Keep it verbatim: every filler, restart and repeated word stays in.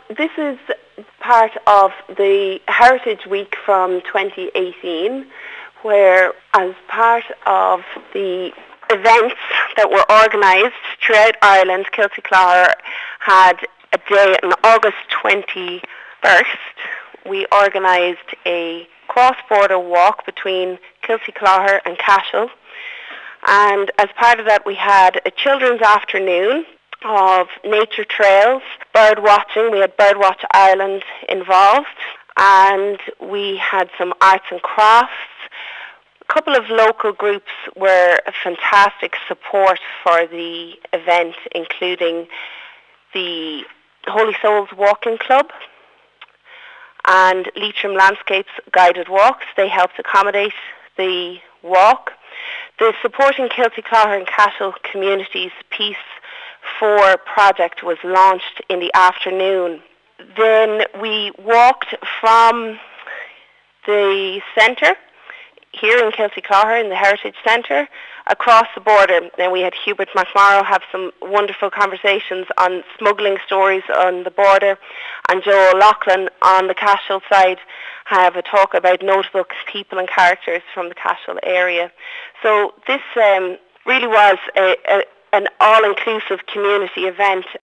this is part of the Heritage Week from twenty eighteen, where as part of the events that were organised throughout Ireland, Kilty Clogher had a day on August twenty-first. We organised a cross-border walk between Kilty Clogher and Cashel. And as part of that, we had a children's afternoon of nature trails, bird watching. We had Birdwatch Ireland involved, and we had some arts and crafts. A couple of local groups were a fantastic support for the event, including the Holy Souls Walking Club and Leitrim Landscapes Guided Walks. They helped accommodate the walk. The Supporting Kilty Clogher and Cashel Communities Peace four project was launched in the afternoon. Then we walked from the centre here in Kilty Clogher in the Heritage Centre across the border. Then we had Hubert McMorrow have some wonderful conversations on smuggling stories on the border, and Joe O'Loughlin on the Cashel side have a talk about notable people and characters from the Cashel area. So this um, really was a, a, an all-inclusive community event.